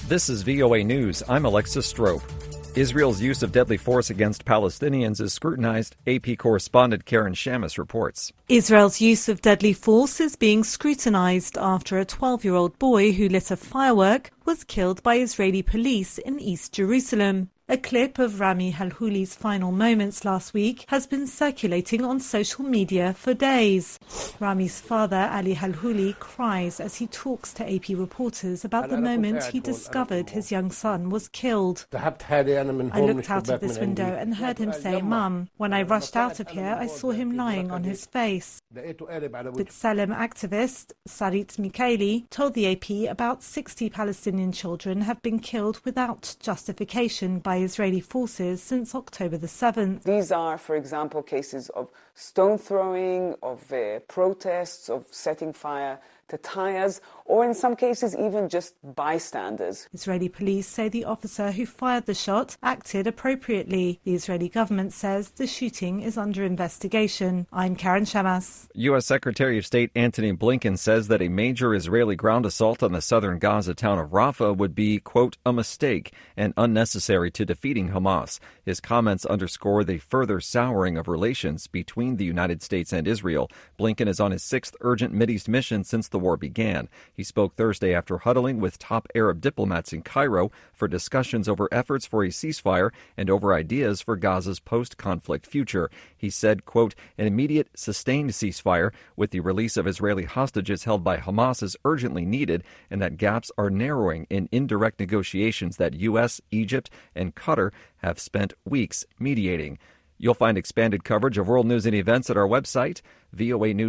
This is VOA News. I'm Alexis Strope. Israel's use of deadly force against Palestinians is scrutinized. AP correspondent Karen Shamus reports. Israel's use of deadly force is being scrutinized after a 12-year-old boy who lit a firework was killed by Israeli police in East Jerusalem. A clip of Rami Halhuli's final moments last week has been circulating on social media for days. Rami's father, Ali Halhuli, cries as he talks to AP reporters about the moment he discovered his young son was killed. I looked out of this window and heard him say, "Mum." When I rushed out of here, I saw him lying on his face. B'Tselem activist Sarit Mikaeli told the AP about 60 Palestinian children have been killed without justification by Israeli forces since October the 7th. These are, for example, cases of stone throwing, of protests, of setting fire to tires, or in some cases even just bystanders. Israeli police say the officer who fired the shot acted appropriately. The Israeli government says the shooting is under investigation. I'm Karen Shamas. U.S. Secretary of State Antony Blinken says that a major Israeli ground assault on the southern Gaza town of Rafah would be, quote, a mistake and unnecessary to defeating Hamas. His comments underscore the further souring of relations between the United States and Israel. Blinken is on his sixth urgent Mideast mission since the war began. He spoke Thursday after huddling with top Arab diplomats in Cairo for discussions over efforts for a ceasefire and over ideas for Gaza's post-conflict future. He said, quote, an immediate, sustained ceasefire with the release of Israeli hostages held by Hamas is urgently needed, and that gaps are narrowing in indirect negotiations that U.S., Egypt, and Qatar have spent weeks mediating. You'll find expanded coverage of world news and events at our website, voanews.com.